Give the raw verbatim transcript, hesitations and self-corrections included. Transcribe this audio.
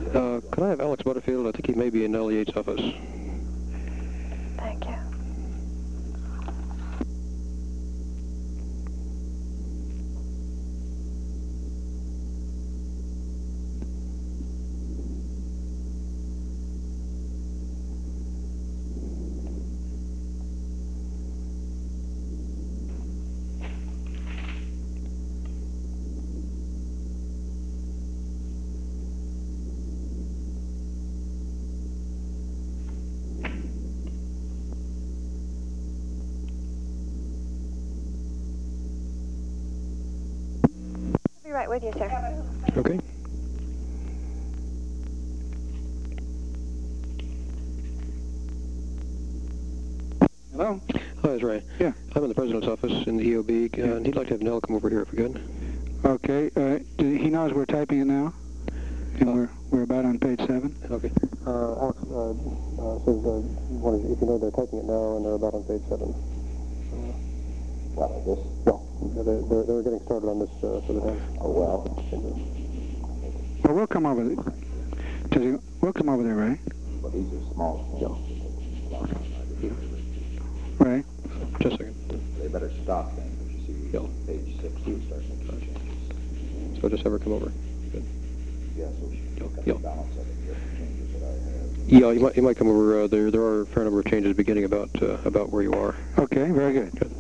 Uh, could I have Alex Butterfield? I think he may be in L E eight's office. Thank you. I'll be right with you, sir. Okay. Hello? Hi, it's Ray. Yeah. I'm in the President's office in the E O B, uh, and he'd like to have Nell come over here if we could. Okay. Uh, do- he knows we're typing it now, and Uh, we're we're about on page seven. Okay. Uh, Alex uh, uh, says uh, wonders if you know they're typing it now, and they're about on page seven. Uh, What, like this? no, they're, they're, they're getting started on this uh, for the day. Oh, well. Well, we'll come over. There. Does he, we'll come over there, Ray. But these are small. Yeah. Ray. Just a second. They better stop then, because you see, Yeah. page six, you start making changes. So just have her come over. Good. Yeah, so we should look at Yeah. the balance of it, the changes that I have. Yeah, you might you might come over. Uh, there there are a fair number of changes beginning about uh, about where you are. Okay. Very good. Good.